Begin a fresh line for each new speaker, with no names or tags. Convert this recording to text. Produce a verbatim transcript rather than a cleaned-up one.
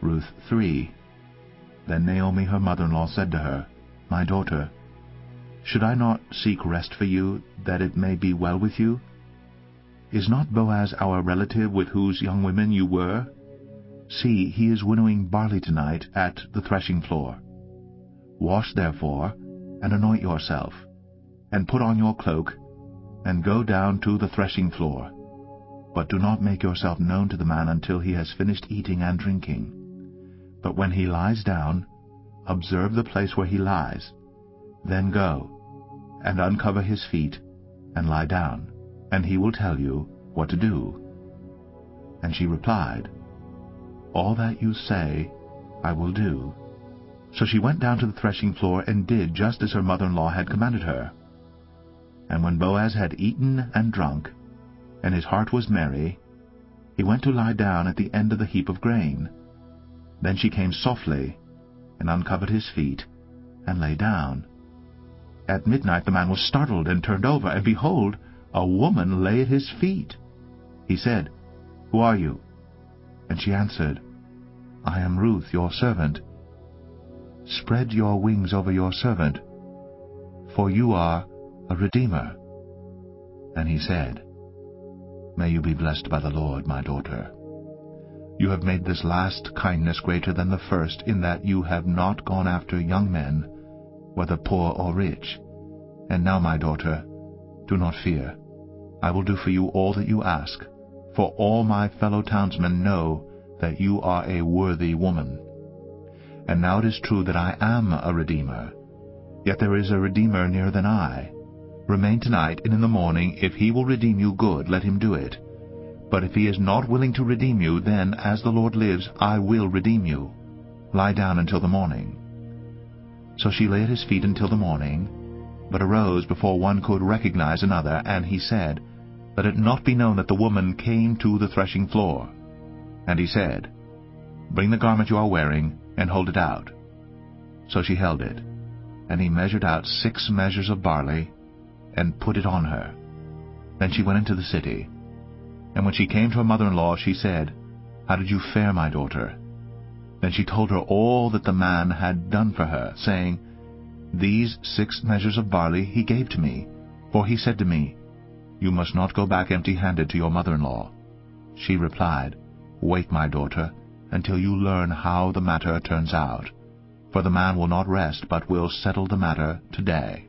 Ruth three. Then Naomi her mother-in-law said to her, My daughter, should I not seek rest for you, that it may be well with you? Is not Boaz our relative with whose young women you were? See, he is winnowing barley tonight at the threshing floor. Wash therefore, and anoint yourself, and put on your cloak, and go down to the threshing floor. But do not make yourself known to the man until he has finished eating and drinking. But when he lies down, observe the place where he lies. Then go, and uncover his feet, and lie down, and he will tell you what to do. And she replied, All that you say I will do. So she went down to the threshing floor, and did just as her mother-in-law had commanded her. And when Boaz had eaten and drunk, and his heart was merry, he went to lie down at the end of the heap of grain. Then she came softly, and uncovered his feet, and lay down. At midnight the man was startled, and turned over, and behold, a woman lay at his feet. He said, Who are you? And she answered, I am Ruth, your servant. Spread your wings over your servant, for you are a redeemer. And he said, May you be blessed by the Lord, my daughter. You have made this last kindness greater than the first, in that you have not gone after young men, whether poor or rich. And now, my daughter, do not fear. I will do for you all that you ask, for all my fellow townsmen know that you are a worthy woman. And now it is true that I am a redeemer, yet there is a redeemer nearer than I. Remain tonight, and in the morning, if he will redeem you, good, let him do it. But if he is not willing to redeem you, then, as the Lord lives, I will redeem you. Lie down until the morning. So she lay at his feet until the morning, but arose before one could recognize another, and he said, Let it not be known that the woman came to the threshing floor. And he said, Bring the garment you are wearing, and hold it out. So she held it, and he measured out six measures of barley, and put it on her. Then she went into the city. And when she came to her mother-in-law, she said, How did you fare, my daughter? Then she told her all that the man had done for her, saying, These six measures of barley he gave to me, for he said to me, You must not go back empty-handed to your mother-in-law. She replied, Wait, my daughter, until you learn how the matter turns out, for the man will not rest, but will settle the matter today.